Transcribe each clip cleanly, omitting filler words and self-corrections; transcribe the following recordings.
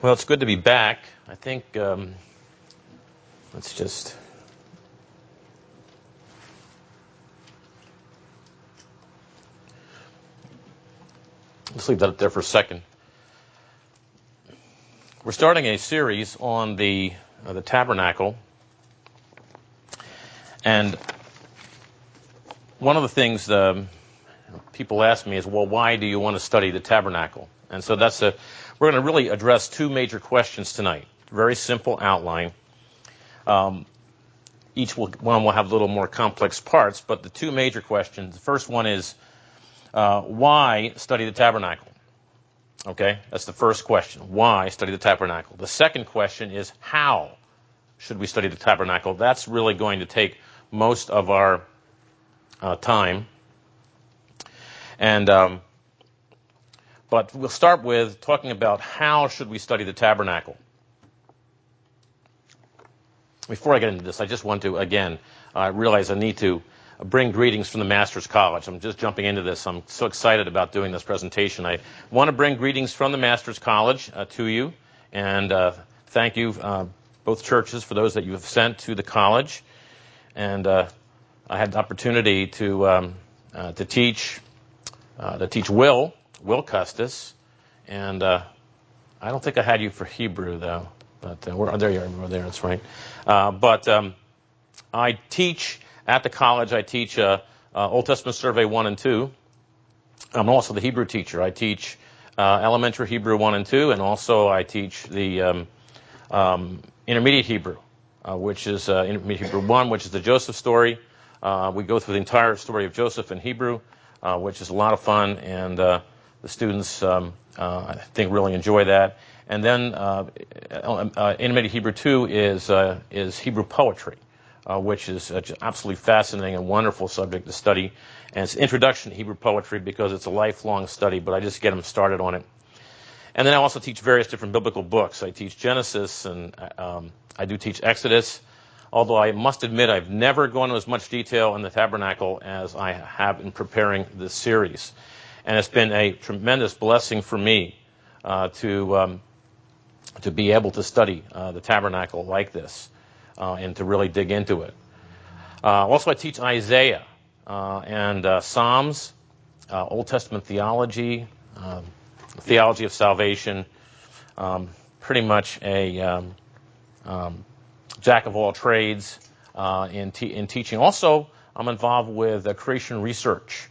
Well, it's good to be back. I think, let's leave that up there for a second. We're starting a series on the tabernacle. And one of the things people ask me is, well, why do you want to study the tabernacle? And so we're going to really address two major questions tonight. Very simple outline. Each one will have a little more complex parts, but the two major questions. The first one is, why study the tabernacle? Okay, that's the first question. Why study the tabernacle? The second question is, how should we study the tabernacle? That's really going to take most of our time. And but we'll start with talking about how should we study the tabernacle. Before I get into this, I just want to, again, realize I need to bring greetings from the Master's College. I'm just jumping into this. I'm so excited about doing this presentation. I want to bring greetings from the Master's College to you, and thank you, both churches, for those that you have sent to the college. And I had the opportunity to teach Will Custis, and I don't think I had you for Hebrew, though. But there you are, over there, that's right. But I teach at the college. I teach Old Testament Survey 1 and 2. I'm also the Hebrew teacher. I teach elementary Hebrew 1 and 2, and also I teach the intermediate Hebrew, which is intermediate Hebrew 1, which is the Joseph story. We go through the entire story of Joseph in Hebrew, which is a lot of fun, and the students, I think, really enjoy that. And then intermediate Hebrew 2 is Hebrew poetry, which is absolutely fascinating and wonderful subject to study. And it's introduction to Hebrew poetry because it's a lifelong study, but I just get them started on it. And then I also teach various different biblical books. I teach Genesis, and I do teach Exodus, although I must admit I've never gone into as much detail in the tabernacle as I have in preparing this series. And it's been a tremendous blessing for me to be able to study the tabernacle like this and to really dig into it. Also, I teach Isaiah and Psalms, Old Testament theology, theology of salvation, pretty much a jack of all trades in teaching. Also, I'm involved with creation research,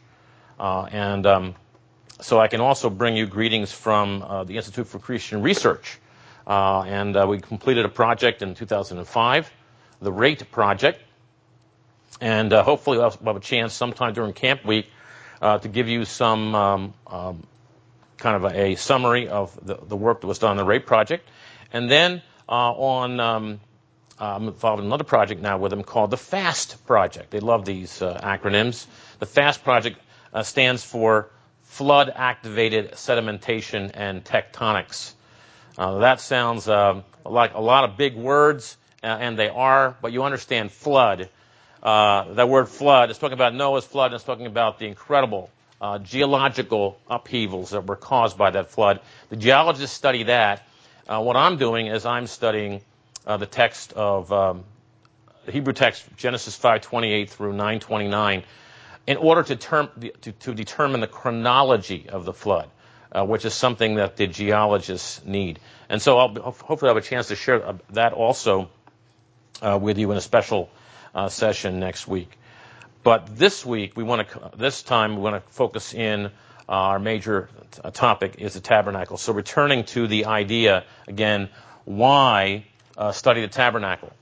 and so I can also bring you greetings from the Institute for Creation Research. And we completed a project in 2005, the RATE project, and hopefully we'll have a chance sometime during Camp Week to give you some kind of a summary of the work that was done on the RATE project. And then I'm involved in another project now with them called the FAST project. They love these acronyms. The FAST project stands for Flood Activated Sedimentation and Tectonics. That sounds like a lot of big words, and they are, but you understand flood. That word flood is talking about Noah's flood, and it's talking about the incredible geological upheavals that were caused by that flood. The geologists study that. What I'm doing is I'm studying the text of the Hebrew text, Genesis 5:28 through 9:29, in order to determine the chronology of the flood, which is something that the geologists need. And so I'll hopefully have a chance to share that also with you in a special session next week. But this week, this time we want to focus in our major topic is the tabernacle. So returning to the idea, again, why study the tabernacle?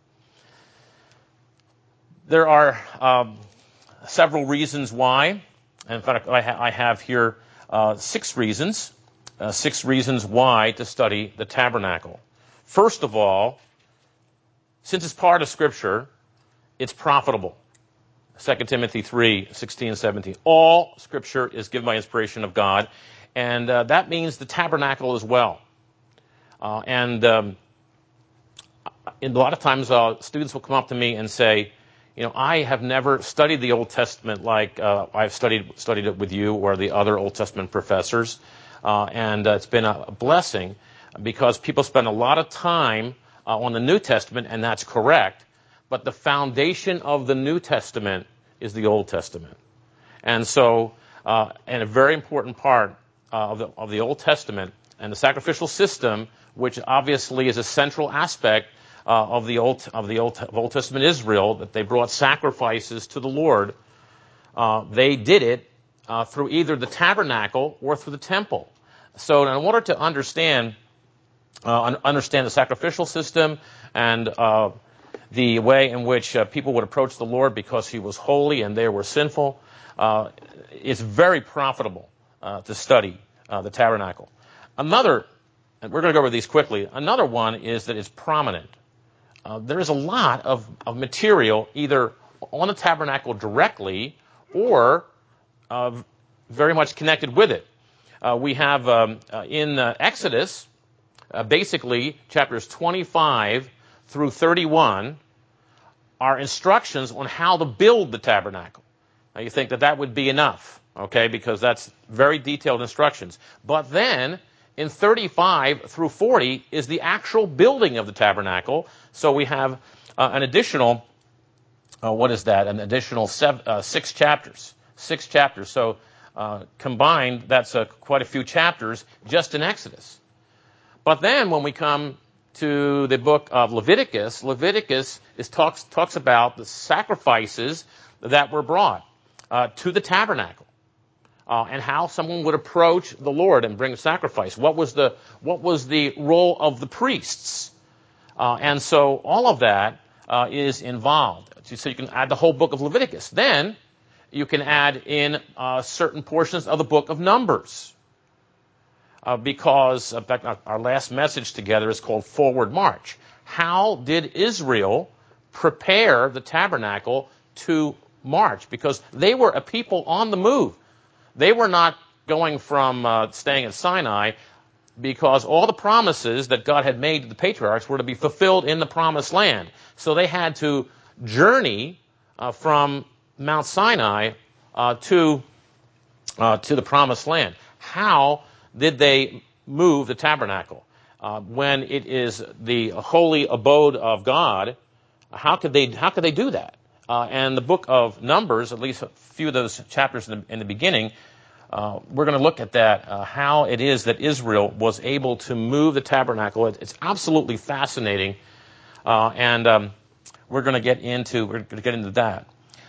There are several reasons why. In fact, I have here 6 reasons. 6 reasons why to study the tabernacle. First of all, since it's part of Scripture, it's profitable. 2 Timothy 3:16 and 17. All Scripture is given by inspiration of God, and that means the tabernacle as well. And a lot of times students will come up to me and say, I have never studied the Old Testament like I've studied it with you or the other Old Testament professors, and it's been a blessing. because people spend a lot of time on the New Testament, and that's correct. But the foundation of the New Testament is the Old Testament. And so, and a very important part of the Old Testament and the sacrificial system, which obviously is a central aspect of Old Testament Israel, that they brought sacrifices to the Lord. They did it through either the tabernacle or through the temple. So, in order to understand the sacrificial system and the way in which people would approach the Lord because He was holy and they were sinful, it's very profitable to study the tabernacle. Another, and we're going to go over these quickly, another one is that it's prominent. There is a lot of material either on the tabernacle directly or very much connected with it. We have in Exodus, basically chapters 25 through 31 are instructions on how to build the tabernacle. Now you think that would be enough, okay, because that's very detailed instructions. But then in 35 through 40 is the actual building of the tabernacle. So we have an additional, an additional 6 chapters. 6 chapters. So combined, that's quite a few chapters just in Exodus. But then when we come to the book of Leviticus, Leviticus talks about the sacrifices that were brought to the tabernacle and how someone would approach the Lord and bring a sacrifice. What was the role of the priests? And so all of that is involved. So you can add the whole book of Leviticus. Then you can add in certain portions of the book of Numbers. Because, in fact, our last message together is called Forward March. How did Israel prepare the tabernacle to march? Because they were a people on the move. They were not going from staying at Sinai, because all the promises that God had made to the patriarchs were to be fulfilled in the promised land. So they had to journey from Mount Sinai to the promised land. How did they move the tabernacle? When it is the holy abode of God, how could they do that? And the book of Numbers, at least a few of those chapters in the beginning, we're going to look at that, how it is that Israel was able to move the tabernacle. It's absolutely fascinating, and we're going to get into that.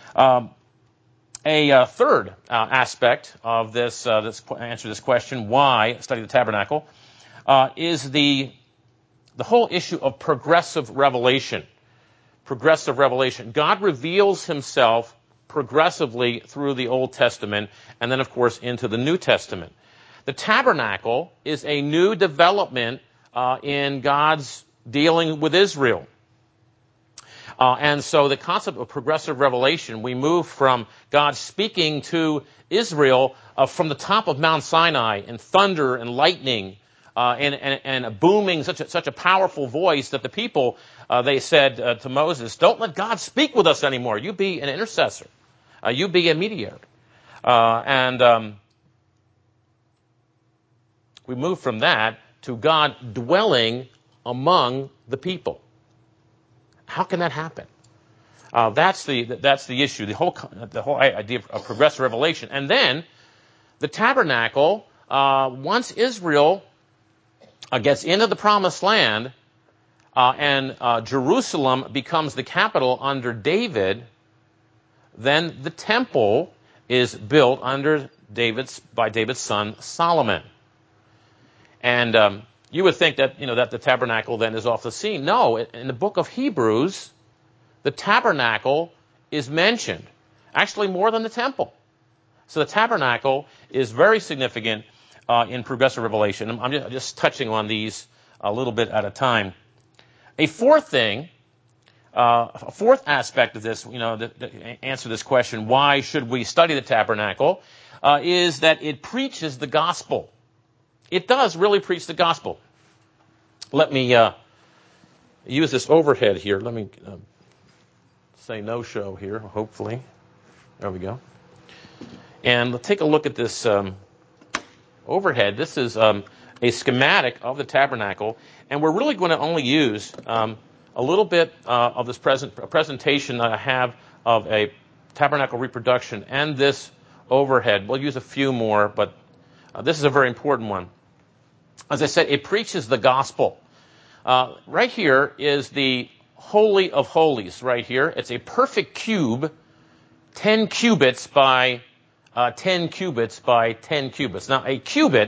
A third aspect of this answer to this question, why study the tabernacle, is the whole issue of progressive revelation. Progressive revelation. God reveals Himself progressively through the Old Testament, and then, of course, into the New Testament. The tabernacle is a new development in God's dealing with Israel. And so the concept of progressive revelation, we move from God speaking to Israel from the top of Mount Sinai in thunder and lightning and a booming, such a powerful voice that the people, they said to Moses, don't let God speak with us anymore. You be an intercessor. You be a mediator. We move from that to God dwelling among the people. How can that happen? That's the issue. The whole idea of progressive revelation, and then the tabernacle. Once Israel gets into the promised land, and Jerusalem becomes the capital under David, then the temple is built by David's son Solomon. And you would think that that the tabernacle then is off the scene. No, in the book of Hebrews, the tabernacle is mentioned, actually more than the temple. So the tabernacle is very significant in progressive revelation. I'm just touching on these a little bit at a time. A fourth aspect of this, to answer this question, why should we study the tabernacle, is that it preaches the gospel. It does really preach the gospel. Let me use this overhead here. Let me say no show here, hopefully. There we go. And let's take a look at this overhead. This is a schematic of the tabernacle, and we're really going to only use a little bit of this presentation that I have of a tabernacle reproduction and this overhead. We'll use a few more, but this is a very important one. As I said, it preaches the gospel. Right here is the Holy of Holies right here. It's a perfect cube, 10 cubits by 10 cubits by 10 cubits. Now, a cubit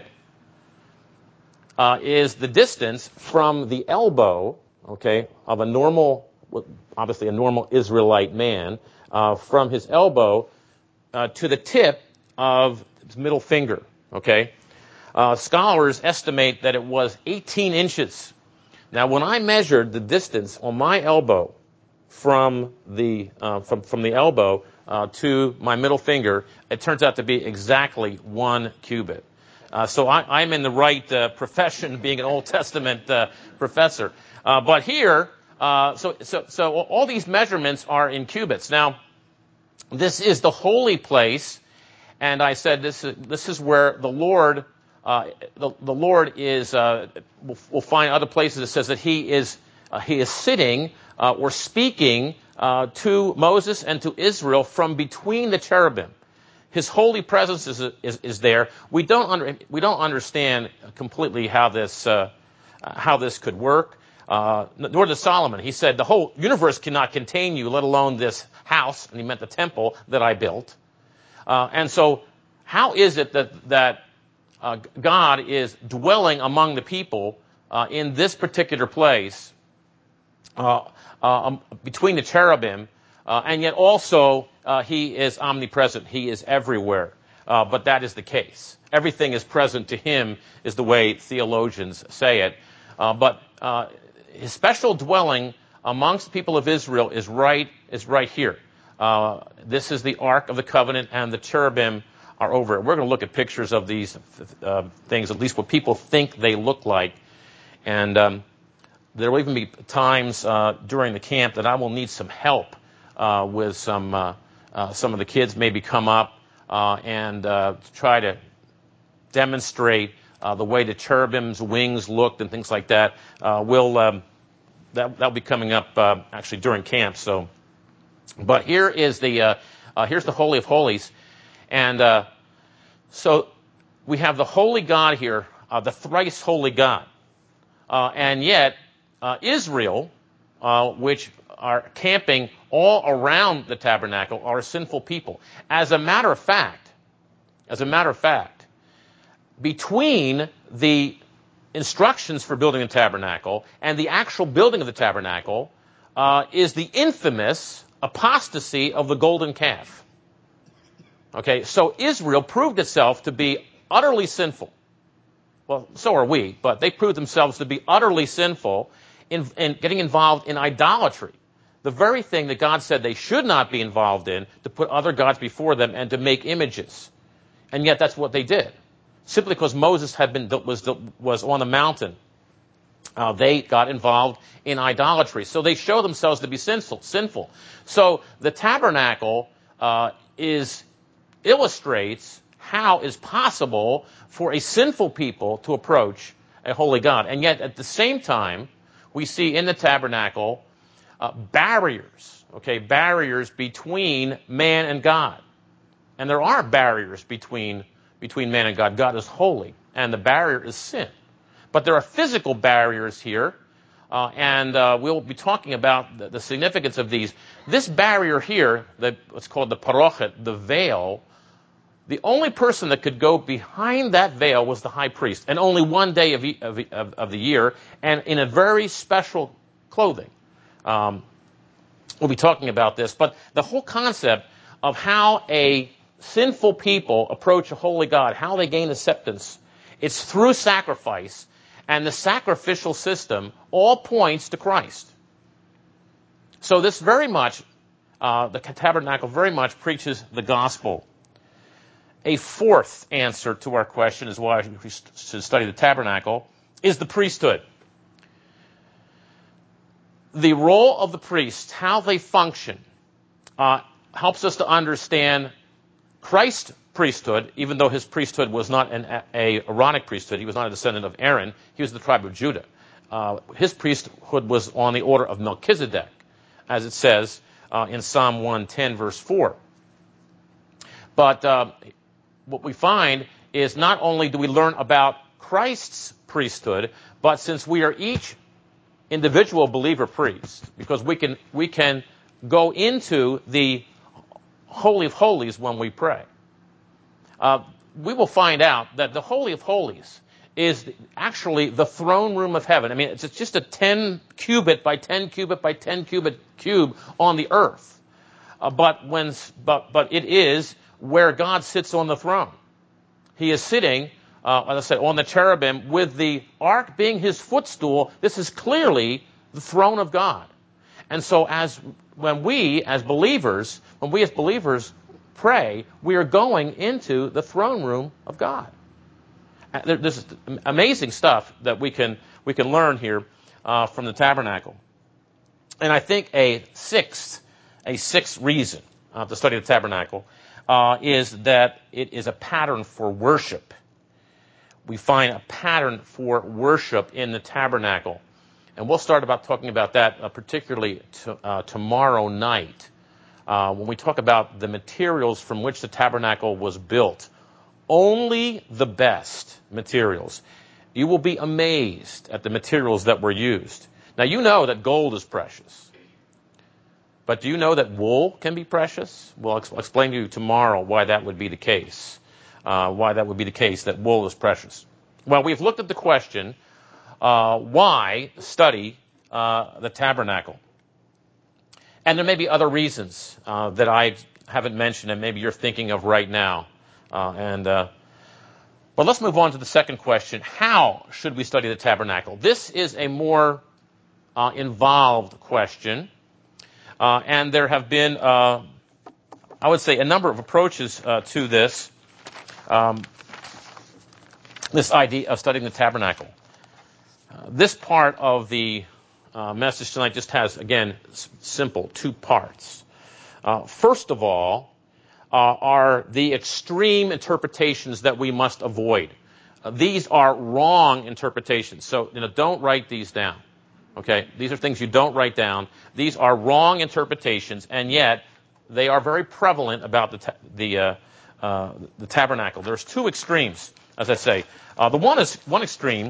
is the distance from the elbow, okay, of a normal, obviously a normal Israelite man, from his elbow to the tip of his middle finger, okay? Scholars estimate that it was 18 inches. Now, when I measured the distance on my elbow from the elbow to my middle finger, it turns out to be exactly 1 cubit. So I'm in the right profession, being an Old Testament professor. But here, so all these measurements are in cubits. Now, this is the holy place, and I said this is where the Lord. The Lord is. We'll find other places it says that He is sitting or speaking to Moses and to Israel from between the cherubim. His holy presence is there. We don't understand completely how this could work. Nor does Solomon. He said the whole universe cannot contain you, let alone this house, and he meant the temple that I built. And so, how is it that God is dwelling among the people in this particular place between the cherubim, and yet also He is omnipresent. He is everywhere. But that is the case. Everything is present to Him, is the way theologians say it. But His special dwelling amongst the people of Israel is right here. This is the Ark of the Covenant, and the cherubim are over it. We're going to look at pictures of these things, at least what people think they look like. And there will even be times during the camp that I will need some help with some of the kids maybe come up and try to demonstrate the way the cherubim's wings looked and things like that. That'll be coming up actually during camp. So, but here is here's the Holy of Holies. And so we have the holy God here, the thrice holy God. And yet Israel, which are camping all around the tabernacle, are a sinful people. As a matter of fact, between the instructions for building a tabernacle and the actual building of the tabernacle is the infamous apostasy of the golden calf. Okay, so Israel proved itself to be utterly sinful. Well, so are we, but they proved themselves to be utterly sinful in getting involved in idolatry. The very thing that God said they should not be involved in, to put other gods before them and to make images. And yet that's what they did. Simply because Moses was on the mountain, they got involved in idolatry. So they show themselves to be sinful. So the tabernacle illustrates how it's possible for a sinful people to approach a holy God. And yet, at the same time, we see in the tabernacle barriers between man and God. And there are barriers between man and God. God is holy, and the barrier is sin. But there are physical barriers here, and we'll be talking about the significance of these. This barrier here, what's called the parochet, the veil, the only person that could go behind that veil was the high priest, and only one day of the year, and in a very special clothing. We'll be talking about this, but the whole concept of how a sinful people approach a holy God, how they gain acceptance, it's through sacrifice, and the sacrificial system all points to Christ. So this very much, the tabernacle very much preaches the gospel. A fourth answer to our question is why we should study the tabernacle is the priesthood. The role of the priests, how they function, helps us to understand Christ's priesthood, even though his priesthood was not a Aaronic priesthood. He was not a descendant of Aaron. He was the tribe of Judah. His priesthood was on the order of Melchizedek, as it says in Psalm 110, verse 4. But what we find is not only do we learn about Christ's priesthood, but since we are each individual believer priest, because we can go into the Holy of Holies when we pray. We will find out that the Holy of Holies is actually the throne room of heaven. I mean, it's just a 10 cubit by 10 cubit by 10 cubit cube on the earth. But it is where God sits on the throne. He is sitting, as I said, on the cherubim with the ark being his footstool. This is clearly the throne of God. And so when we as believers pray, we are going into the throne room of God. This is amazing stuff that we can learn here from the tabernacle. And I think a sixth reason to study the tabernacle is that it is a pattern for worship. We find a pattern for worship in the tabernacle. And we'll start talking about that particularly tomorrow night when we talk about the materials from which the tabernacle was built. Only the best materials. You will be amazed at the materials that were used. Now, you know that gold is precious. But do you know that wool can be precious? Well, I'll explain to you tomorrow why that would be the case. That wool is precious. Well, we've looked at the question, why study the tabernacle? And there may be other reasons that I haven't mentioned and maybe you're thinking of right now. But let's move on to the second question. How should we study the tabernacle? This is a more involved question. And there have been, I would say, a number of approaches to this idea of studying the tabernacle. This part of the message tonight just has, again, simple 2 parts. First of all, are the extreme interpretations that we must avoid. These are wrong interpretations, so don't write these down. Okay, these are things you don't write down. These are wrong interpretations, and yet they are very prevalent about the tabernacle. There's 2 extremes, as I say. One extreme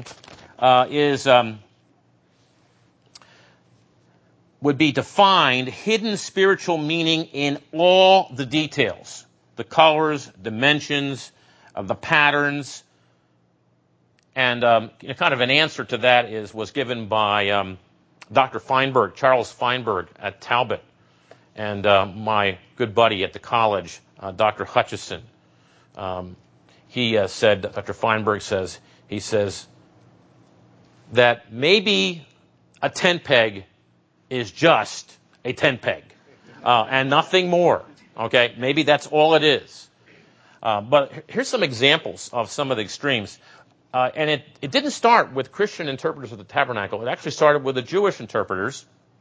would be to find hidden spiritual meaning in all the details, the colors, dimensions, the patterns. And kind of an answer to that was given by Dr. Feinberg, Charles Feinberg at Talbot, and my good buddy at the college, Dr. Hutchison. Dr. Feinberg says that maybe a tent peg is just a tent peg and nothing more. Okay, maybe that's all it is. But here's some examples of some of the extremes. And it didn't start with Christian interpreters of the tabernacle. It actually started with the Jewish interpreters.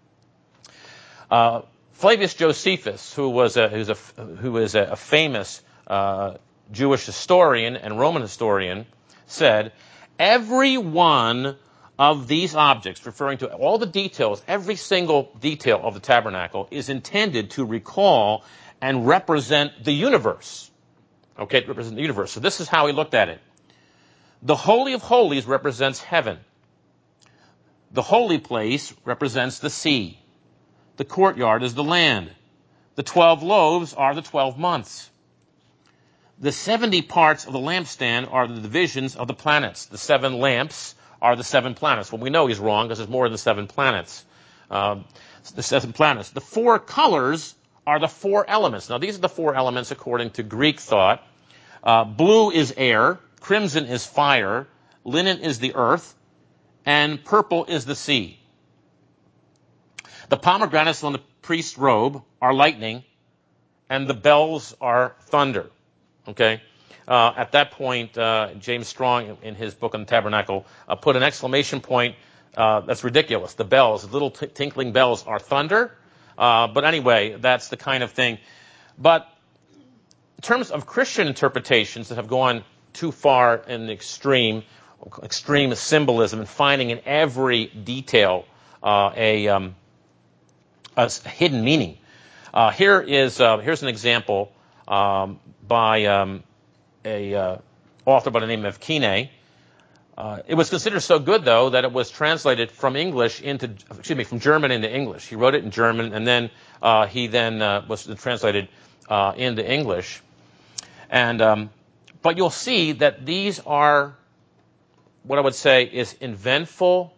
Flavius Josephus, who is a famous Jewish historian and Roman historian, said, every one of these objects, referring to all the details, every single detail of the tabernacle, is intended to recall and represent the universe. Okay, to represent the universe. So this is how he looked at it. The Holy of Holies represents heaven. The holy place represents the sea. The courtyard is the land. The 12 loaves are the 12 months. The 70 parts of the lampstand are the divisions of the planets. The 7 lamps are the 7 planets. Well, we know he's wrong because there's more than 7 planets. The 7 planets. The 4 colors are the 4 elements. Now, these are the 4 elements according to Greek thought. Blue is air. Crimson is fire, linen is the earth, and purple is the sea. The pomegranates on the priest's robe are lightning, and the bells are thunder. Okay? At that point, James Strong, in his book on the tabernacle, put an exclamation point. That's ridiculous. The bells, the little tinkling bells, are thunder. But anyway, that's the kind of thing. But in terms of Christian interpretations that have gone too far in the extreme symbolism and finding in every detail a hidden meaning. Here's an example by a author by the name of Kine. It was considered so good, though, that it was translated from from German into English. He wrote it in German, and then he was translated into English. And but you'll see that these are what I would say is inventful,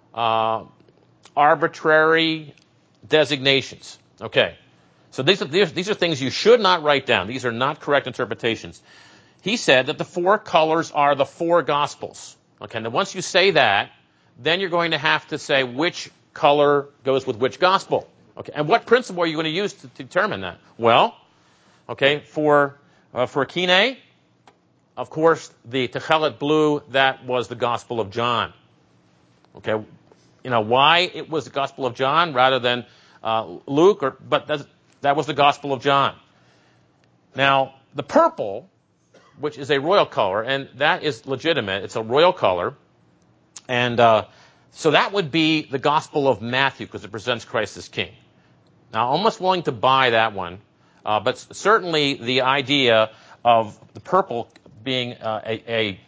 arbitrary designations. Okay, so these are things you should not write down. These are not correct interpretations. He said that the four colors are the four Gospels. Okay, now once you say that, then you're going to have to say which color goes with which Gospel. Okay, and what principle are you going to use to determine that? Well, okay, for Kine, of course, the Techelet blue, that was the Gospel of John. Okay, why it was the Gospel of John rather than Luke, but that was the Gospel of John. Now, the purple, which is a royal color, and that is legitimate. It's a royal color. And so that would be the Gospel of Matthew because it presents Christ as king. Now, I'm almost willing to buy that one, but certainly the idea of the purple being a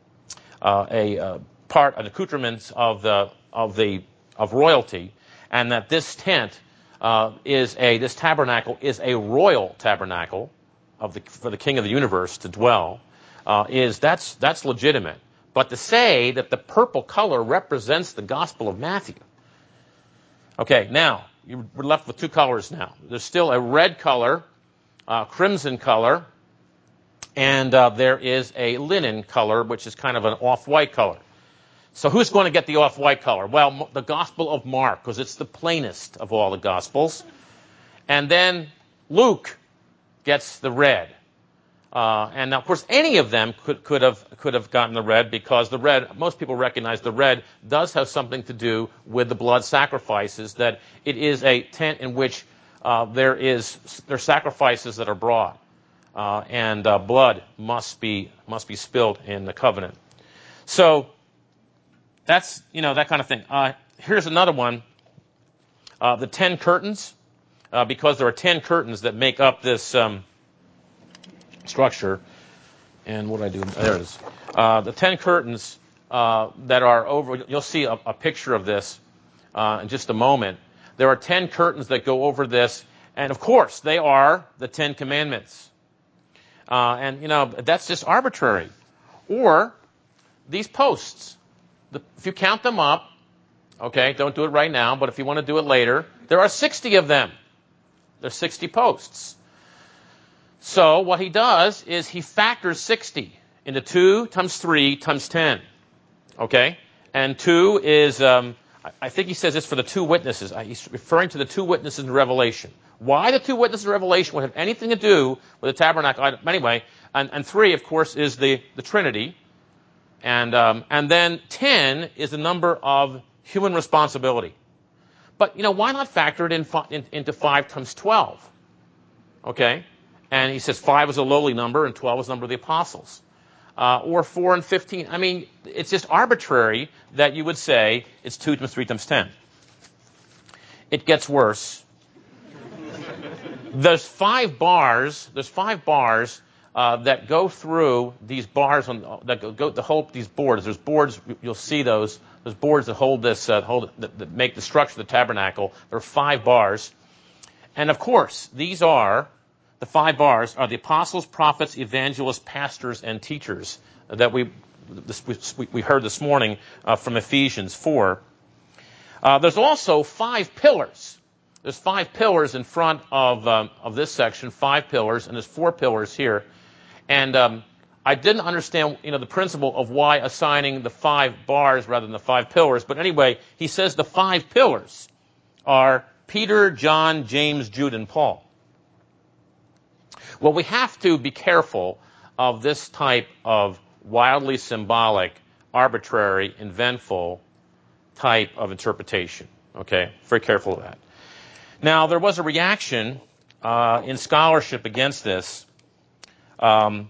part, an accoutrement of royalty, and that this tent this tabernacle is a royal tabernacle for the King of the universe to dwell, that's legitimate. But to say that the purple color represents the Gospel of Matthew. Okay, now we're left with two colors now. There's still a red color, crimson color, and there is a linen color, which is kind of an off-white color. So who's going to get the off-white color? Well, the Gospel of Mark, because it's the plainest of all the Gospels. And then Luke gets the red. And now, of course, any of them could have gotten the red because the red, most people recognize the red does have something to do with the blood sacrifices, that it is a tent in which there are sacrifices that are brought. And blood must be spilled in the covenant. So that's, that kind of thing. Here's another one. The 10 curtains, because there are 10 curtains that make up this structure. And what do I do? There it is. The 10 curtains that are over, you'll see a picture of this in just a moment. There are 10 curtains that go over this. And of course, they are the 10 commandments. And that's just arbitrary. Or these posts. If you count them up, okay, don't do it right now, but if you want to do it later, there are 60 of them. There's 60 posts. So what he does is he factors 60 into 2 times 3 times 10. Okay? And 2 is, I think he says this for the 2 witnesses. He's referring to the 2 witnesses in Revelation. Why the 2 witnesses in Revelation would have anything to do with the tabernacle? Anyway, and 3, of course, is the Trinity. And then 10 is the number of human responsibility. But, why not factor it into 5 times 12? Okay? And he says 5 is a lowly number and 12 is the number of the apostles. Or 4 and 15. I mean, it's just arbitrary that you would say it's 2 times 3 times 10. It gets worse. There's 5 bars that go through these bars that hold these boards. There's boards, you'll see those. There's boards that hold this, that make the structure of the tabernacle. There are 5 bars. And of course, the 5 bars are the apostles, prophets, evangelists, pastors, and teachers that we heard this morning from Ephesians 4. There's also 5 pillars. There's 5 pillars in front of this section, 5 pillars, and there's 4 pillars here. And I didn't understand, the principle of why assigning the 5 bars rather than the 5 pillars. But anyway, he says the 5 pillars are Peter, John, James, Jude, and Paul. Well, we have to be careful of this type of wildly symbolic, arbitrary, inventful type of interpretation. Okay? Very careful of that. Now, there was a reaction in scholarship against this. Um,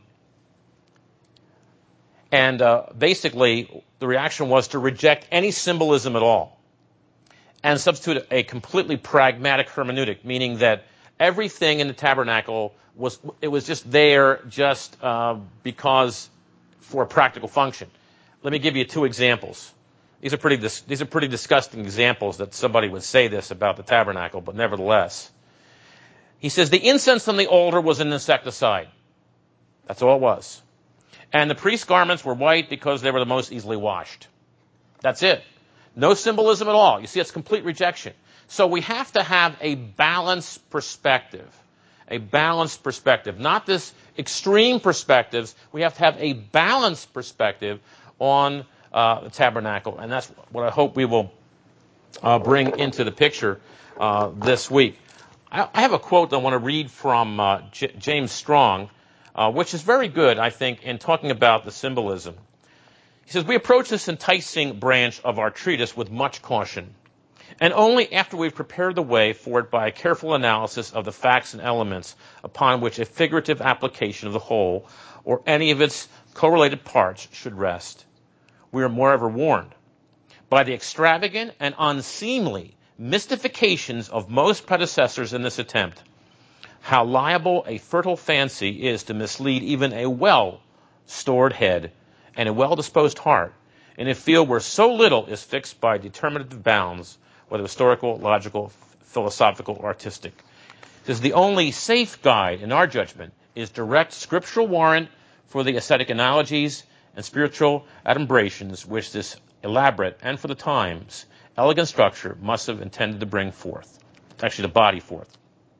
and basically, the reaction was to reject any symbolism at all and substitute a completely pragmatic hermeneutic, meaning that everything in the tabernacle was just there just because for a practical function. Let me give you two examples. These are pretty disgusting examples that somebody would say this about the tabernacle, but nevertheless. He says the incense on the altar was an insecticide. That's all it was. And the priest's garments were white because they were the most easily washed. That's it. No symbolism at all. You see, it's complete rejection. So we have to have a balanced perspective. A balanced perspective. Not this extreme perspectives. We have to have a balanced perspective on the tabernacle. And that's what I hope we will bring into the picture this week. I have a quote that I want to read from James Strong, which is very good, I think, in talking about the symbolism. He says, we approach this enticing branch of our treatise with much caution, and only after we've prepared the way for it by a careful analysis of the facts and elements upon which a figurative application of the whole or any of its correlated parts should rest. We are moreover warned by the extravagant and unseemly mystifications of most predecessors in this attempt, how liable a fertile fancy is to mislead even a well-stored head and a well-disposed heart in a field where so little is fixed by determinative bounds, whether historical, logical, philosophical, or artistic. It says the only safe guide, in our judgment, is direct scriptural warrant for the ascetic analogies and spiritual adumbrations which this elaborate, and for the times, elegant structure must have intended to bring forth, actually the body forth.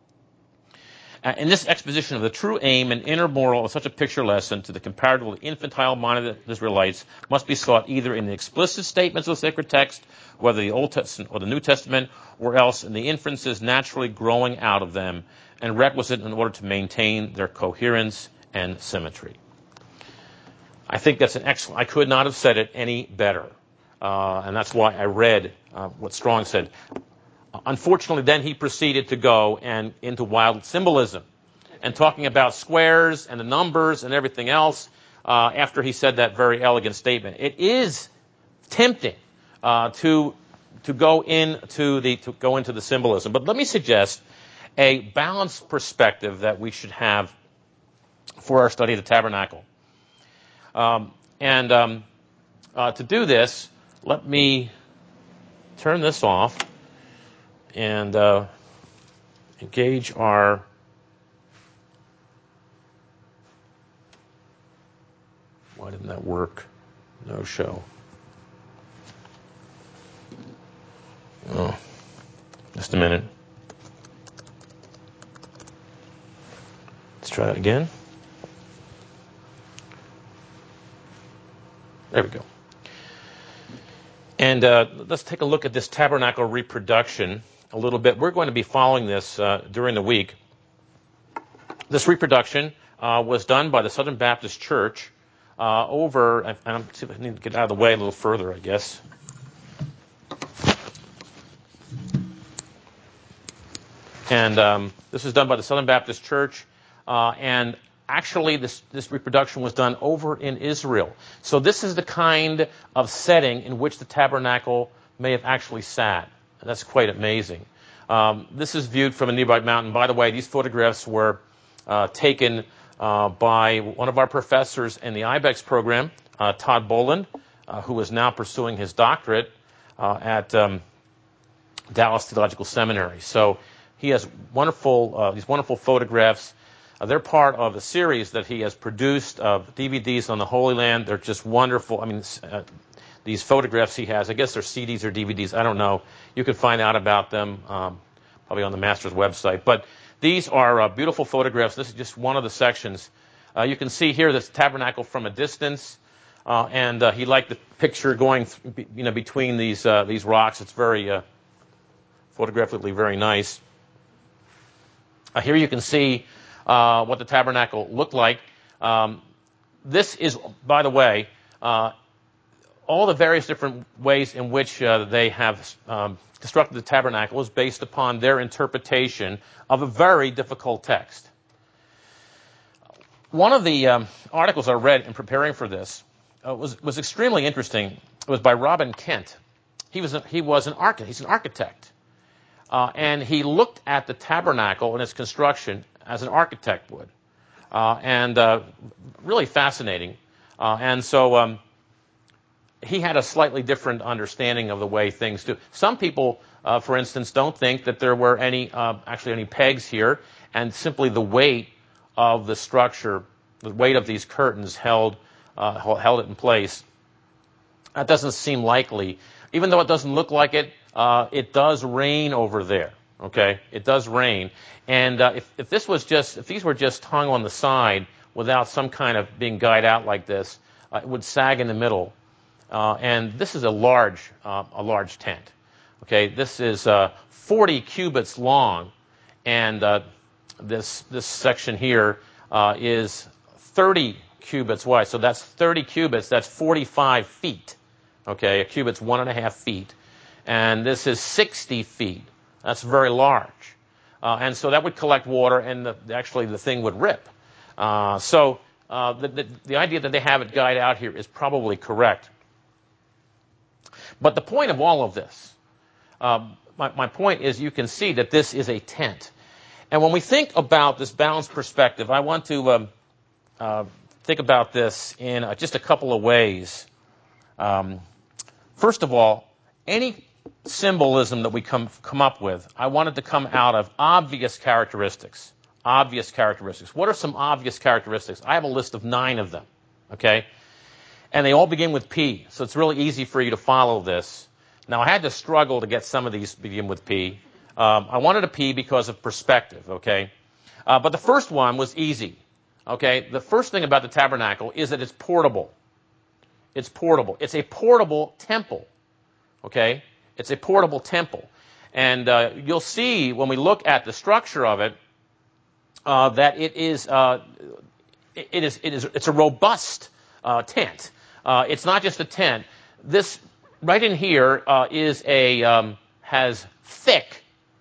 In this exposition of the true aim and inner moral of such a picture lesson to the comparatively infantile mind of the Israelites must be sought either in the explicit statements of the sacred text, whether the Old Testament or the New Testament, or else in the inferences naturally growing out of them and requisite in order to maintain their coherence and symmetry. I think that's an excellent, I could not have said it any better. And that's why I read what Strong said. Unfortunately, then he proceeded to go and into wild symbolism and talking about squares and the numbers and everything else after he said that very elegant statement. It is tempting to go into the symbolism, but let me suggest a balanced perspective that we should have for our study of the tabernacle. To do this, let me turn this off and engage our why didn't that work? No show. Oh, just a minute. Let's try that again. There we go. And let's take a look at this tabernacle reproduction a little bit. We're going to be following this during the week. This reproduction was done by the Southern Baptist Church over, and I need to get out of the way a little further, I guess. And this was done by the Southern Baptist Church, and actually this reproduction was done over in Israel. So this is the kind of setting in which the tabernacle may have actually sat. That's quite amazing. This is viewed from a nearby mountain. By the way, these photographs were taken by one of our professors in the IBEX program, Todd Boland, who is now pursuing his doctorate at Dallas Theological Seminary. So he has these wonderful photographs. They're part of a series that he has produced of DVDs on the Holy Land. They're just wonderful. I mean, these photographs he has, I guess they're CDs or DVDs. I don't know. You can find out about them probably on the Master's website. But these are beautiful photographs. This is just one of the sections. You can see here this tabernacle from a distance, and he liked the picture going, between these rocks. It's very photographically very nice. Here you can see what the tabernacle looked like. This is, by the way, all the various different ways in which they have constructed the tabernacle is based upon their interpretation of a very difficult text. One of the articles I read in preparing for this was extremely interesting. It was by Robin Kent. He's an architect, and he looked at the tabernacle and its construction as an architect would, and really fascinating. And so he had a slightly different understanding of the way things do. Some people, for instance, don't think that there were actually any pegs here, and simply the weight of the structure, the weight of these curtains held it in place. That doesn't seem likely. Even though it doesn't look like it, it does rain over there. Okay, it does rain, and if these were just hung on the side without some kind of being guyed out like this, it would sag in the middle. And this is a large tent. Okay, this is 40 cubits long, and this section here is 30 cubits wide. So that's 30 cubits. That's 45 feet. Okay, a cubit's 1.5 feet, and this is 60 feet. That's very large, and so that would collect water, and actually the thing would rip. So the idea that they have it guyed out here is probably correct. But the point of all of this, my point is, you can see that this is a tent. And when we think about this balanced perspective, I want to think about this in just a couple of ways. First of all, any symbolism that we come up with, I want it to come out of obvious characteristics. Obvious characteristics. What are some obvious characteristics? I have a list of 9 of them. Okay? And they all begin with P, so it's really easy for you to follow this. Now, I had to struggle to get some of these begin with P. I wanted a P because of perspective, okay? But the first one was easy, okay? The first thing about the tabernacle is that it's portable. It's portable. It's a portable temple, okay? It's a portable temple. And you'll see when we look at the structure of it that it's a robust tent. It's not just a tent. This right in here has thick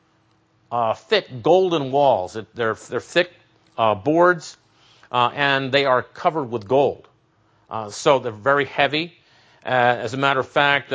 golden walls. They're thick boards, and they are covered with gold. So they're very heavy. As a matter of fact,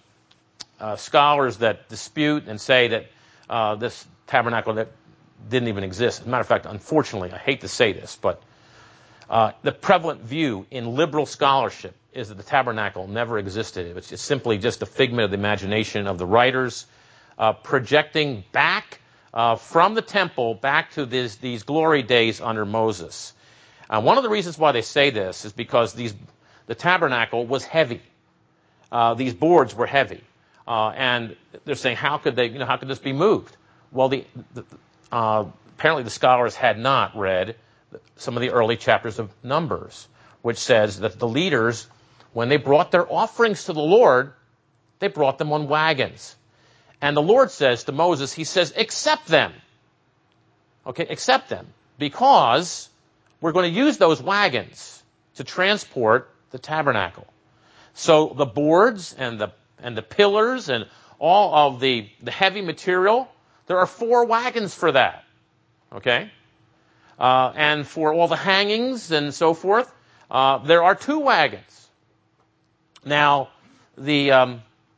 scholars that dispute and say that this tabernacle that didn't even exist. As a matter of fact, unfortunately, I hate to say this, but the prevalent view in liberal scholarship is that the tabernacle never existed. It's simply just a figment of the imagination of the writers, projecting back from the temple back to these glory days under Moses. One of the reasons why they say this is because the tabernacle was heavy. These boards were heavy, and they're saying, how could this be moved? Well, apparently the scholars had not read some of the early chapters of Numbers, which says that the leaders, when they brought their offerings to the Lord, they brought them on wagons. And the Lord says to Moses, he says, accept them. Okay, accept them, because we're going to use those wagons to transport the tabernacle. So the boards and the pillars and all of the heavy material, there are 4 wagons for that. Okay? And for all the hangings and so forth, there are 2 wagons. Now, the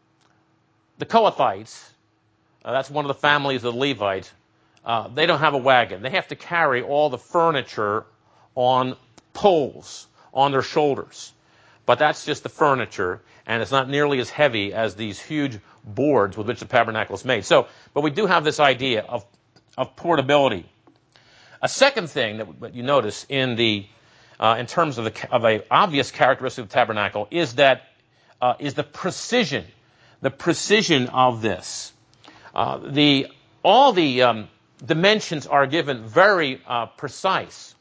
Kohathites, that's one of the families of the Levites, they don't have a wagon. They have to carry all the furniture on poles on their shoulders. But that's just the furniture, and it's not nearly as heavy as these huge boards with which the tabernacle is made. But we do have this idea of portability. A second thing that you notice in terms of a obvious characteristic of the tabernacle is the precision of this. All the dimensions are given very precise.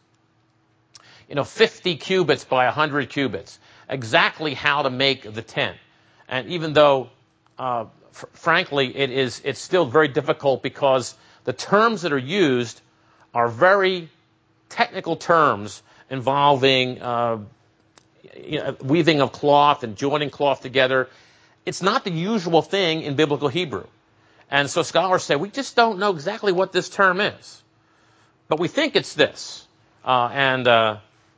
50 cubits by 100 cubits, exactly how to make the tent. And even though, frankly, it's still very difficult because the terms that are used are very technical terms involving weaving of cloth and joining cloth together. It's not the usual thing in biblical Hebrew. And so scholars say, we just don't know exactly what this term is. But we think it's this. And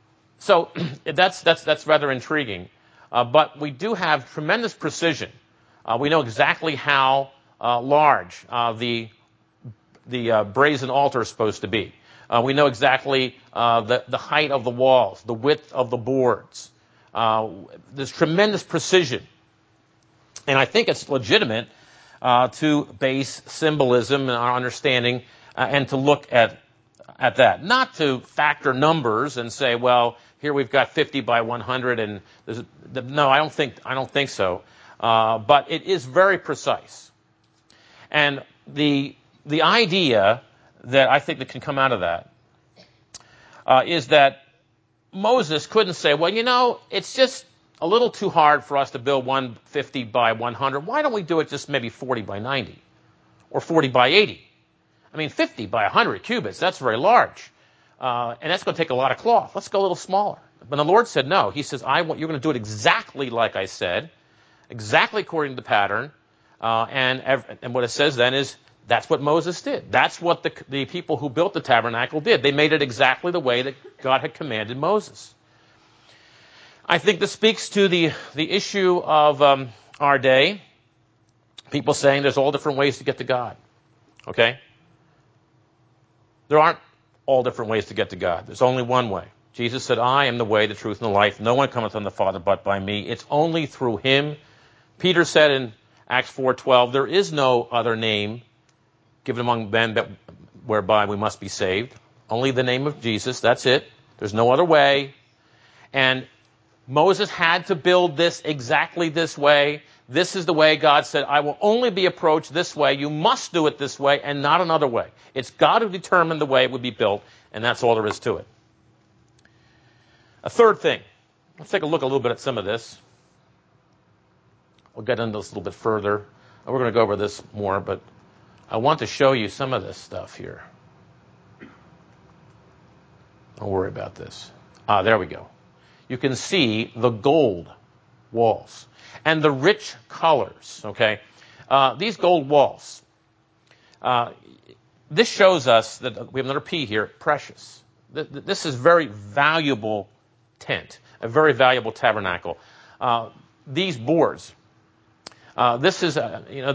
So that's rather intriguing. But we do have tremendous precision. We know exactly how large the brazen altar is supposed to be. We know exactly the height of the walls, the width of the boards. There's tremendous precision. And I think it's legitimate to base symbolism and our understanding and to look at that. Not to factor numbers and say, well, here we've got 50 by 100 and no, I don't think so. But it is very precise. And the idea that I think that can come out of that is that Moses couldn't say, well, it's just a little too hard for us to build 150 by 100. Why don't we do it just maybe 40 by 90 or 40 by 80? I mean, 50 by 100 cubits, that's very large. And that's going to take a lot of cloth. Let's go a little smaller. But the Lord said no. He says, you're going to do it exactly like I said, exactly according to the pattern. And what it says then is that's what Moses did. That's what the people who built the tabernacle did. They made it exactly the way that God had commanded Moses. I think this speaks to the issue of our day. People saying there's all different ways to get to God. Okay? There aren't all different ways to get to God. There's only one way. Jesus said, I am the way, the truth, and the life. No one cometh unto the Father but by me. It's only through him. Peter said in Acts 4:12, there is no other name given among men whereby we must be saved. Only the name of Jesus. That's it. There's no other way. And Moses had to build this exactly this way. This is the way God said, I will only be approached this way. You must do it this way and not another way. It's God who determined the way it would be built, and that's all there is to it. A third thing. Let's take a look a little bit at some of this. We'll get into this a little bit further. We're going to go over this more, but I want to show you some of this stuff here. Don't worry about this. There we go. You can see the gold walls and the rich colors, okay? These gold walls. This shows us that we have another P here, precious. This is very valuable tent, a very valuable tabernacle. These boards. This is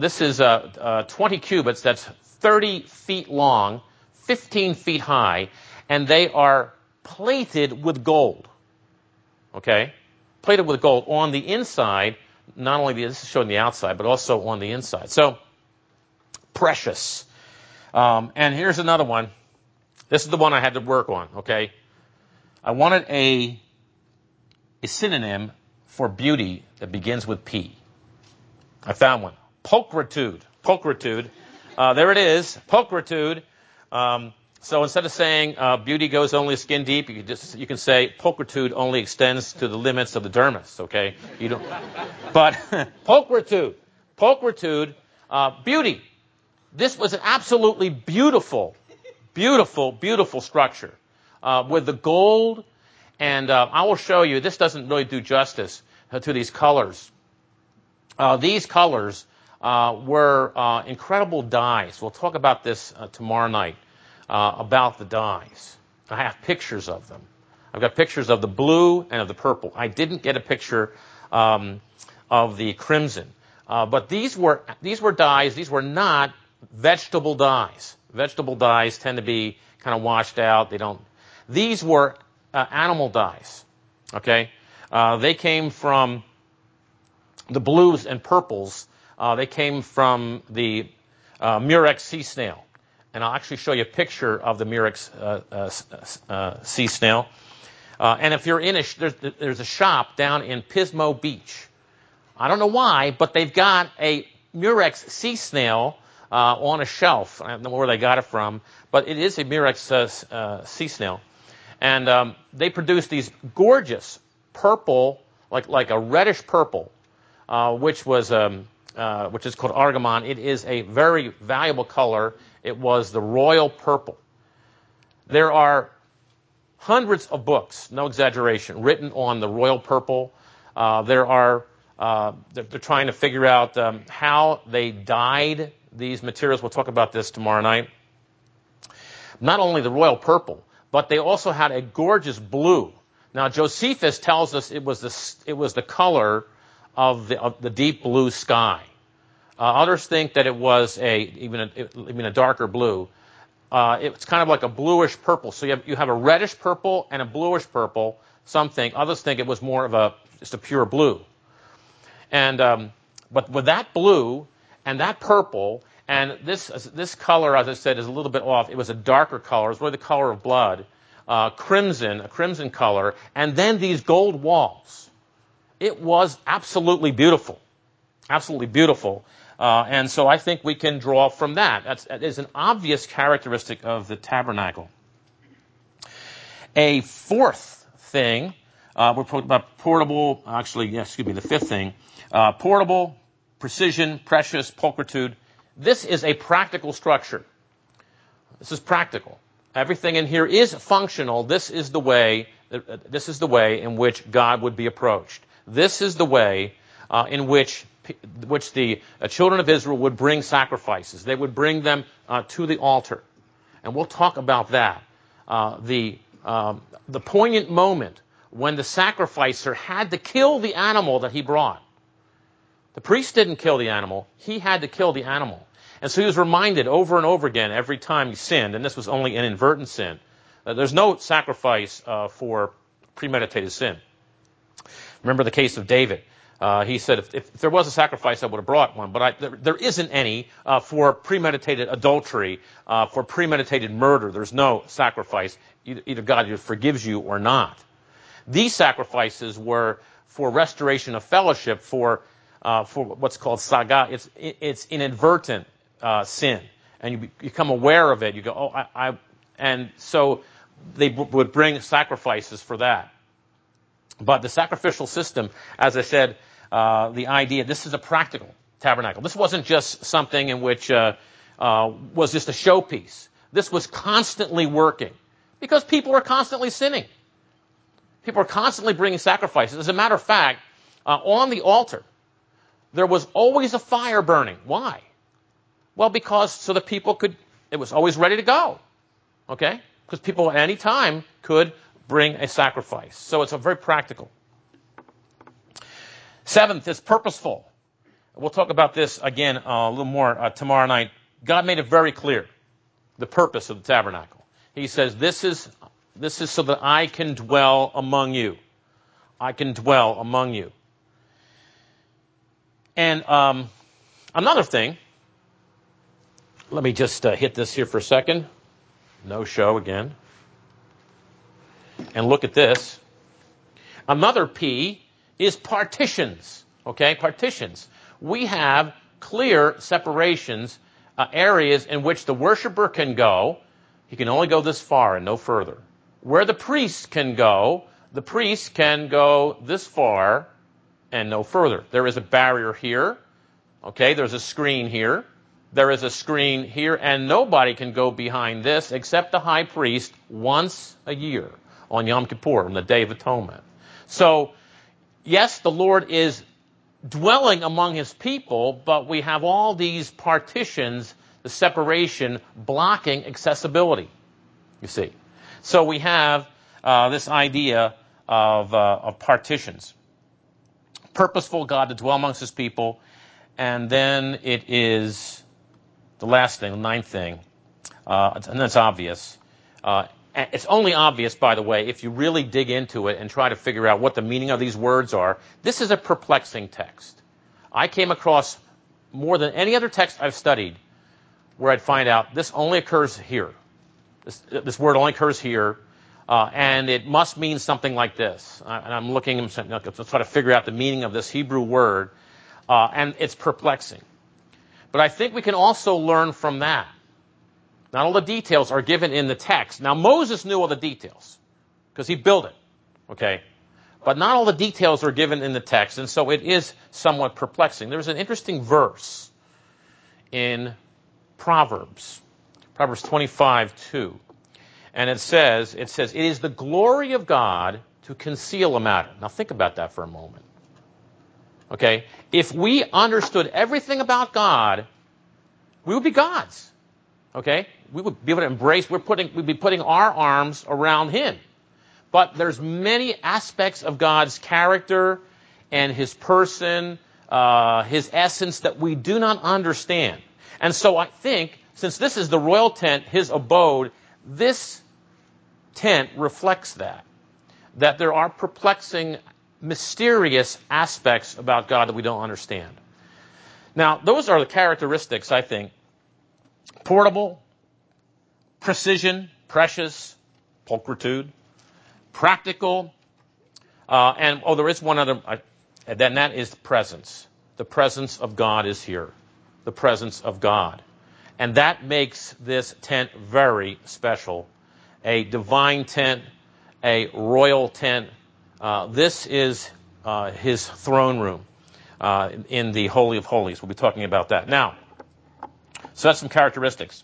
20 cubits. That's 30 feet long, 15 feet high, and they are plated with gold. Okay? Plated with gold on the inside, not only this is showing the outside, but also on the inside. So, precious. And here's another one. This is the one I had to work on, okay? I wanted a synonym for beauty that begins with P. I found one. Pulchritude. Pulchritude. There it is. Pulchritude. So instead of saying beauty goes only skin deep, you can say pulchritude only extends to the limits of the dermis. Okay, you don't. But pulchritude, beauty. This was an absolutely beautiful structure with the gold, and I will show you. This doesn't really do justice to these colors. These colors were incredible dyes. We'll talk about this tomorrow night. About the dyes. I have pictures of them. I've got pictures of the blue and of the purple. I didn't get a picture of the crimson. But these were dyes. These were not vegetable dyes. Vegetable dyes tend to be kind of washed out. These were animal dyes. Okay? They came from the blues and purples. They came from the Murex sea snail. And I'll actually show you a picture of the Murex sea snail. And if you're in there's a shop down in Pismo Beach. I don't know why, but they've got a Murex sea snail on a shelf. I don't know where they got it from, but it is a Murex sea snail. And they produce these gorgeous purple, like a reddish purple, which is called argamon. It is a very valuable color. It was the royal purple. There are hundreds of books, no exaggeration, written on the royal purple. They're trying to figure out how they dyed these materials. We'll talk about this tomorrow night. Not only the royal purple, but they also had a gorgeous blue Now, Josephus tells us it was the color of the deep blue sky. Others think that it was even a darker blue. It's kind of like a bluish purple. So you have a reddish purple and a bluish purple. Some think, others think it was more of just a pure blue. And but with that blue and that purple and this color, as I said, is a little bit off. It was a darker color. It's really the color of blood, a crimson color, and then these gold walls. It was absolutely beautiful, absolutely beautiful. And so I think we can draw from that. That is an obvious characteristic of the tabernacle. A fourth thing, we're talking about portable, the fifth thing, portable, precision, precious, pulchritude. This is a practical structure. This is practical. Everything in here is functional. This is the way in which God would be approached. This is the way in which the children of Israel would bring sacrifices. They would bring them to the altar. And we'll talk about that. The poignant moment when the sacrificer had to kill the animal that he brought. The priest didn't kill the animal. He had to kill the animal. And so he was reminded over and over again every time he sinned, and this was only an inadvertent sin. There's no sacrifice for premeditated sin. Remember the case of David. He said, if there was a sacrifice, I would have brought one, but there isn't any for premeditated adultery, for premeditated murder. There's no sacrifice. Either God forgives you or not. These sacrifices were for restoration of fellowship, for what's called saga. It's inadvertent sin, and you become aware of it. You go, and so they would bring sacrifices for that. But the sacrificial system, as I said, the idea, this is a practical tabernacle. This wasn't just something in which was just a showpiece. This was constantly working because people are constantly sinning. People are constantly bringing sacrifices. As a matter of fact, on the altar, there was always a fire burning. Why? Well, because so the people it was always ready to go. Okay? Because people at any time could bring a sacrifice. So it's a very practical. Seventh is purposeful. We'll talk about this again a little more tomorrow night. God made it very clear, the purpose of the tabernacle. He says, this is so that I can dwell among you. I can dwell among you. And another thing, let me just hit this here for a second. No show again. And look at this. Another P is partitions. Okay, partitions. We have clear separations, areas in which the worshiper can go. He can only go this far and no further. Where the priest can go, the priest can go this far and no further. There is a barrier here. Okay, there's a screen here. There is a screen here, and nobody can go behind this except the high priest once a year on Yom Kippur, on the Day of Atonement. So, yes, the Lord is dwelling among his people, but we have all these partitions, the separation, blocking accessibility, you see. So we have this idea of partitions. Purposeful God to dwell amongst his people. And then it is the last thing, the ninth thing, and that's obvious. It's only obvious, by the way, if you really dig into it and try to figure out what the meaning of these words are. This is a perplexing text. I came across more than any other text I've studied where I'd find out this only occurs here. This word only occurs here, and it must mean something like this. And I'm looking and saying, let's try to figure out the meaning of this Hebrew word, and it's perplexing. But I think we can also learn from that. Not all the details are given in the text. Now, Moses knew all the details because he built it, okay? But not all the details are given in the text, and so it is somewhat perplexing. There's an interesting verse in Proverbs 25:2. And it says, it is the glory of God to conceal a matter. Now, think about that for a moment. Okay? If we understood everything about God, we would be gods. Okay? We would be able to embrace, we'd be putting our arms around him. but there's many aspects of God's character and his person, his essence that we do not understand. And so I think, since this is the royal tent, his abode, this tent reflects that there are perplexing, mysterious aspects about God that we don't understand. Now, those are the characteristics, I think. Portable, precision, precious, pulchritude, practical, and there is one other, and that is presence. The presence of God is here. The presence of God. And that makes this tent very special. A divine tent, a royal tent. This is his throne room in the Holy of Holies. We'll be talking about that. Now, so that's some characteristics.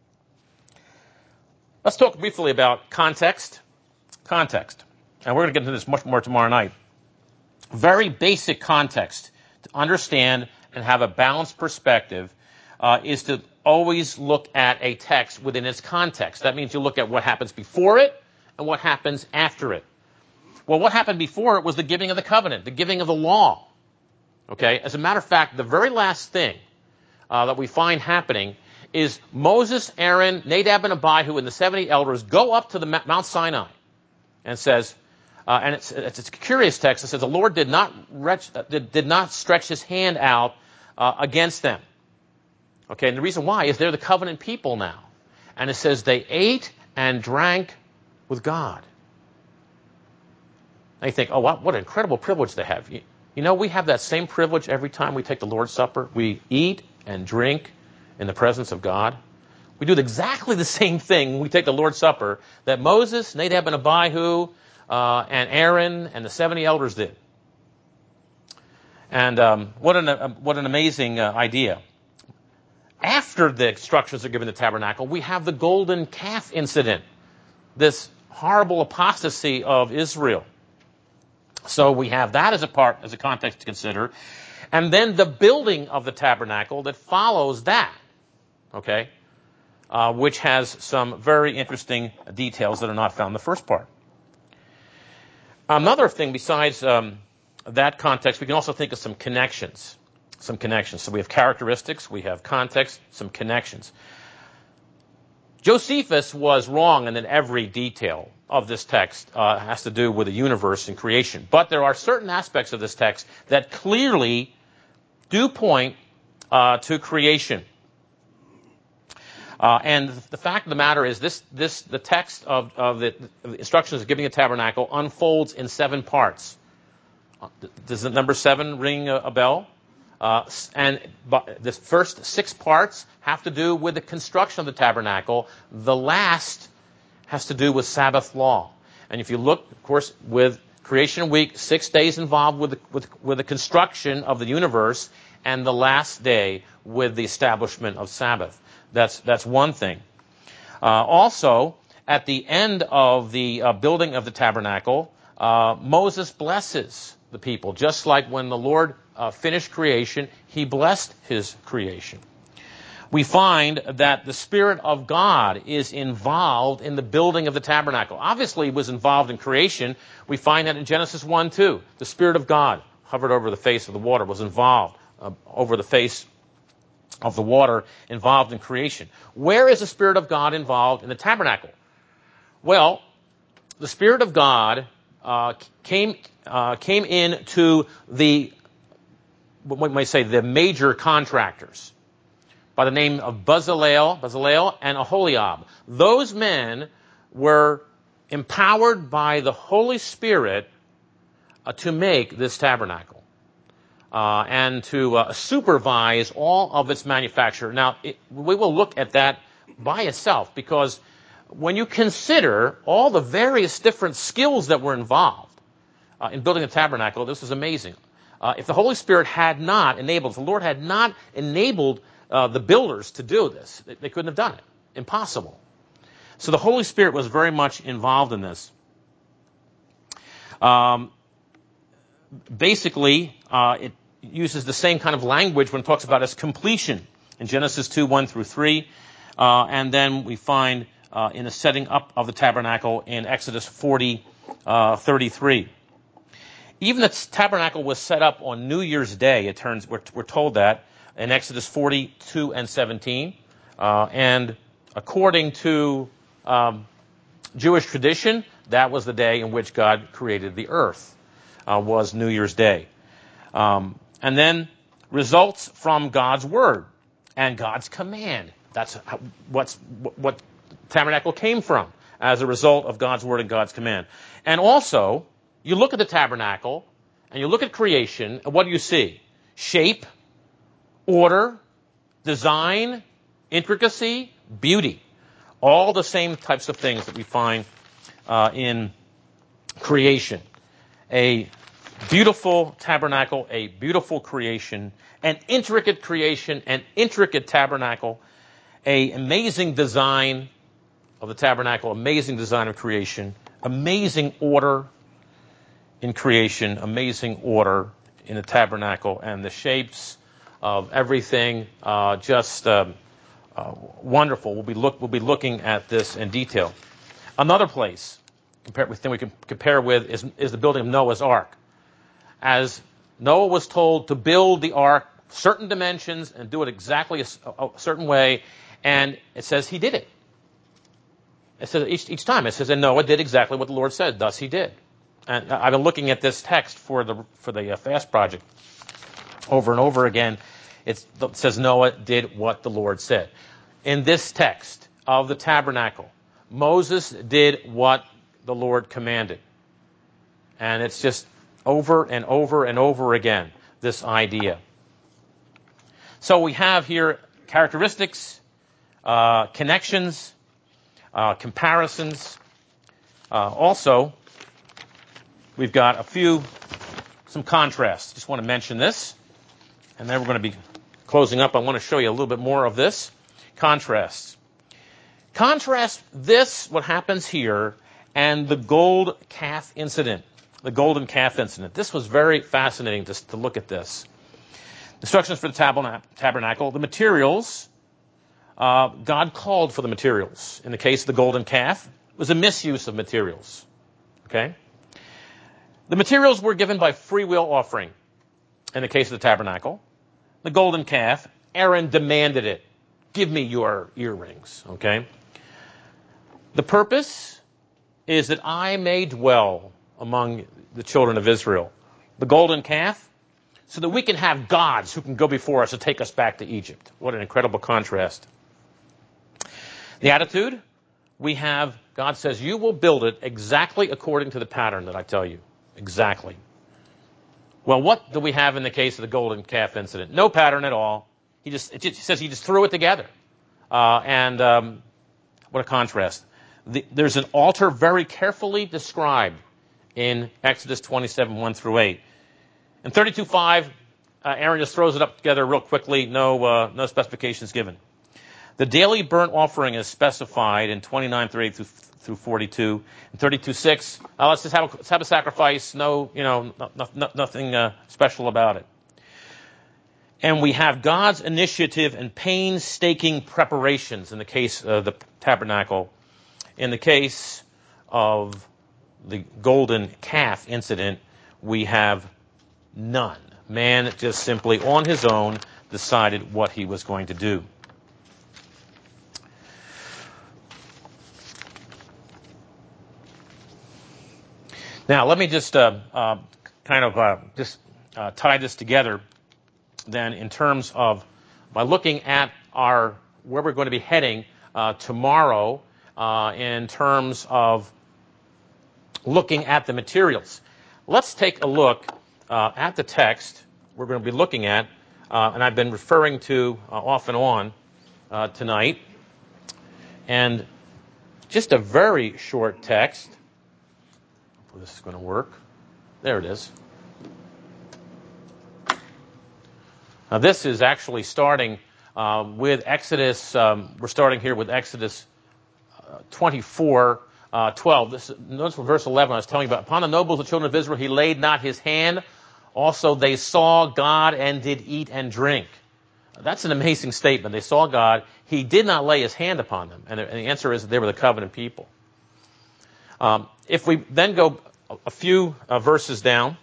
Let's talk briefly about context. Context. And we're going to get into this much more tomorrow night. Very basic context to understand and have a balanced perspective is to always look at a text within its context. That means you look at what happens before it and what happens after it. Well, what happened before it was the giving of the covenant, the giving of the law. Okay? As a matter of fact, the very last thing that we find happening is Moses, Aaron, Nadab, and Abihu, and the 70 elders go up to the Mount Sinai and says, and it's a curious text. It says the Lord did not stretch his hand out against them. Okay, and the reason why is they're the covenant people now. And it says they ate and drank with God. And you think, oh, what an incredible privilege they have. You know, we have that same privilege every time we take the Lord's Supper. We eat and drink in the presence of God. We do exactly the same thing when we take the Lord's Supper that Moses, Nadab, and Abihu, and Aaron, and the 70 elders did. And what an amazing idea. After the instructions are given to the tabernacle, we have the golden calf incident, this horrible apostasy of Israel. So we have that as a context to consider. And then the building of the tabernacle that follows that, okay, which has some very interesting details that are not found in the first part. Another thing besides that context, we can also think of some connections. Some connections. So we have characteristics, we have context, some connections. Josephus was wrong in that every detail of this text has to do with the universe and creation. But there are certain aspects of this text that clearly do point to creation. And the fact of the matter is the text of the instructions of giving a tabernacle unfolds in 7 parts. Does the number 7 ring a bell? And the first 6 parts have to do with the construction of the tabernacle. The last has to do with Sabbath law. And if you look, of course, with creation week, 6 days involved with the construction of the universe, and the last day with the establishment of Sabbath. That's one thing. Also, at the end of the building of the tabernacle, Moses blesses the people, just like when the Lord finished creation, he blessed his creation. We find that the Spirit of God is involved in the building of the tabernacle. Obviously, he was involved in creation. We find that in Genesis 1:2. The Spirit of God hovered over the face of the water, was involved over the face of the water, involved in creation. Where is the Spirit of God involved in the tabernacle? Well, the Spirit of God came in to the, what might say, the major contractors by the name of Bezalel and Aholiab. Those men were empowered by the Holy Spirit to make this tabernacle and to supervise all of its manufacture. Now, we will look at that by itself, because when you consider all the various different skills that were involved in building a tabernacle, this is amazing. If the Holy Spirit had not enabled, if the Lord had not enabled the builders to do this, they couldn't have done it. Impossible. So the Holy Spirit was very much involved in this. Basically, it uses the same kind of language when it talks about its completion in Genesis 2:1-3. And then we find in the setting up of the tabernacle in Exodus 40 33. Even the tabernacle was set up on New Year's Day. We're told that in Exodus 42 and 17. And according to Jewish tradition, that was the day in which God created the earth, was New Year's Day. And then results from God's word and God's command. That's what tabernacle came from, as a result of God's word and God's command. And also, you look at the tabernacle and you look at creation, and what do you see? Shape, order, design, intricacy, beauty. All the same types of things that we find in creation. A beautiful tabernacle, a beautiful creation, an intricate creation, an intricate tabernacle, an amazing design of the tabernacle, amazing design of creation, amazing order in creation, amazing order in the tabernacle, and the shapes of everything, just wonderful. We'll be looking at this in detail. Another place we can compare with is the building of Noah's Ark. As Noah was told to build the ark, certain dimensions, and do it exactly a certain way, and it says he did it. It says each time it says, and Noah did exactly what the Lord said. Thus he did. And I've been looking at this text for the FAST project over and over again. It says Noah did what the Lord said. In this text of the tabernacle, Moses did what the Lord commanded. And it's just over and over and over again, this idea. So we have here characteristics, connections, comparisons. Also, we've got some contrasts. Just want to mention this. And then we're going to be closing up. I want to show you a little bit more of this. Contrasts. Contrast this, what happens here, and the gold calf incident. The golden calf incident. This was very fascinating to look at this. Instructions for the tabernacle. The materials, God called for the materials. In the case of the golden calf, it was a misuse of materials. Okay? The materials were given by free will offering. In the case of the tabernacle. The golden calf, Aaron demanded it. Give me your earrings. Okay? The purpose is that I may dwell among the children of Israel. The golden calf, so that we can have gods who can go before us to take us back to Egypt. What an incredible contrast. The attitude, we have, God says, you will build it exactly according to the pattern that I tell you. Exactly. Well, what do we have in the case of the golden calf incident? No pattern at all. It says he just threw it together. What a contrast. There's an altar very carefully described in Exodus 27, 1 through 8. In 32:5, Aaron just throws it up together real quickly, no specifications given. The daily burnt offering is specified in 29:38 through 42. In 32:6, let's have a sacrifice. Nothing special about it. And we have God's initiative and painstaking preparations in the case of the tabernacle. In the case of the golden calf incident, we have none. Man just simply on his own decided what he was going to do. Now, let me just tie this together then in terms of, by looking at where we're going to be heading tomorrow in terms of looking at the materials. Let's take a look at the text we're going to be looking at, and I've been referring to off and on tonight. And just a very short text. Hopefully this is going to work. There it is. Now this is actually starting with Exodus. We're starting here with Exodus 24:12. Notice from verse 11 I was telling you about. Upon the nobles of the children of Israel he laid not his hand. Also they saw God and did eat and drink. That's an amazing statement. They saw God. He did not lay his hand upon them. And the answer is that they were the covenant people. If we then go a few verses down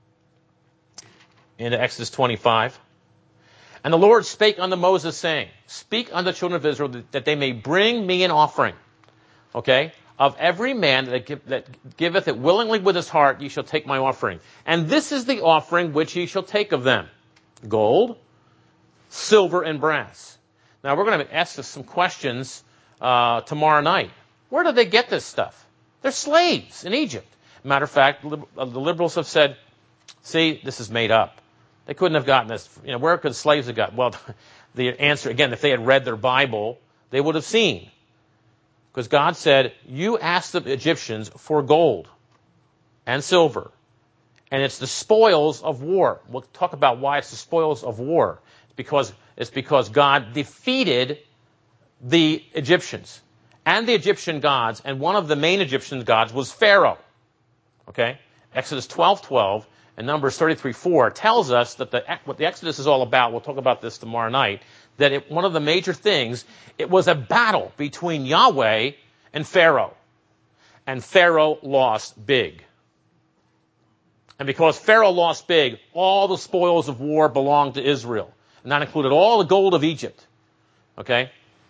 into Exodus 25. And the Lord spake unto Moses, saying, Speak unto the children of Israel that they may bring me an offering. Okay? Of every man that giveth it willingly with his heart, ye shall take my offering. And this is the offering which ye shall take of them. Gold, silver, and brass. Now we're going to ask us some questions tomorrow night. Where did they get this stuff? They're slaves in Egypt. Matter of fact, the liberals have said, see, this is made up. They couldn't have gotten this. Where could slaves have gotten? Well, the answer, again, if they had read their Bible, they would have seen. Because God said, you asked the Egyptians for gold and silver. And it's the spoils of war. We'll talk about why it's the spoils of war. It's because God defeated the Egyptians and the Egyptian gods. And one of the main Egyptian gods was Pharaoh. Okay? Exodus 12:12. And Numbers 33:4 tells us that what the Exodus is all about, we'll talk about this tomorrow night, that one of the major things, it was a battle between Yahweh and Pharaoh. And Pharaoh lost big. And because Pharaoh lost big, all the spoils of war belonged to Israel. And that included all the gold of Egypt. Okay?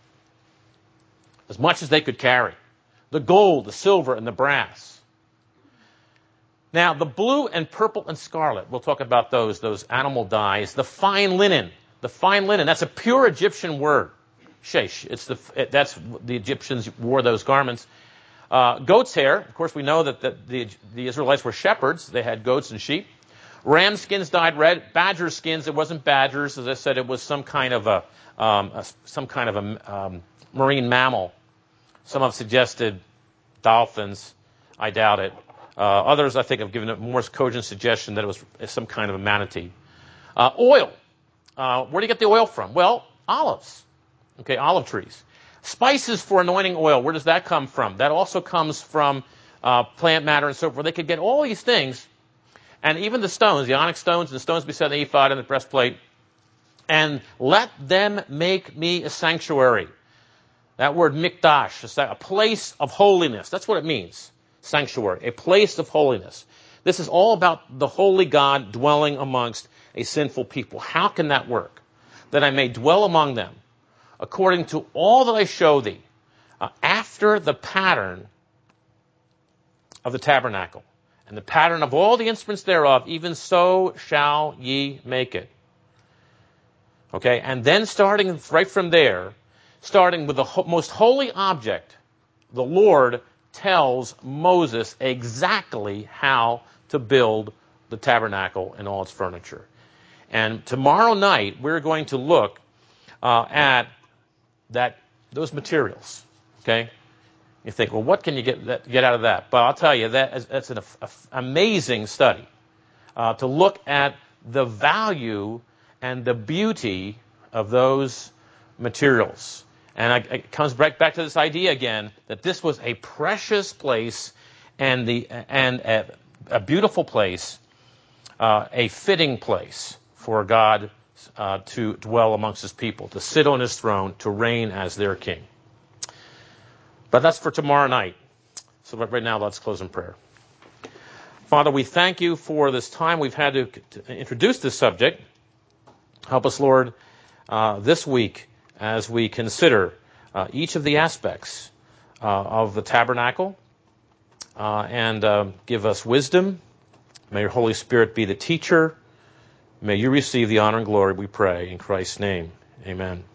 As much as they could carry. The gold, the silver, and the brass. Now, the blue and purple and scarlet, we'll talk about those animal dyes. The fine linen, that's a pure Egyptian word. Shesh, that's the Egyptians wore those garments. Goat's hair, of course we know that the Israelites were shepherds. They had goats and sheep. Ram skins dyed red. Badger skins, it wasn't badgers. As I said, it was some kind of a marine mammal. Some have suggested dolphins. I doubt it. Others, I think, have given a more cogent suggestion that it was some kind of a manatee. Oil. Where do you get the oil from? Well, olives. Okay, olive trees. Spices for anointing oil. Where does that come from? That also comes from plant matter and so forth. They could get all these things, and even the stones, the onyx stones, and the stones beside the ephod and the breastplate, and let them make me a sanctuary. That word mikdash, is a place of holiness. That's what it means. Sanctuary, a place of holiness. This is all about the holy God dwelling amongst a sinful people. How can that work? That I may dwell among them according to all that I show thee, after the pattern of the tabernacle and the pattern of all the instruments thereof, even so shall ye make it. Okay, and then starting right from there, starting with the most holy object, the Lord tells Moses exactly how to build the tabernacle and all its furniture. And tomorrow night, we're going to look at those materials. Okay? You think, well, what can you get out of that? But I'll tell you, that's an amazing study to look at the value and the beauty of those materials. And it comes back to this idea again that this was a precious place and a beautiful place, a fitting place for God to dwell amongst his people, to sit on his throne, to reign as their king. But that's for tomorrow night. So right now, let's close in prayer. Father, we thank you for this time we've had to introduce this subject. Help us, Lord, this week as we consider each of the aspects of the tabernacle and give us wisdom. May your Holy Spirit be the teacher. May you receive the honor and glory, we pray, in Christ's name. Amen.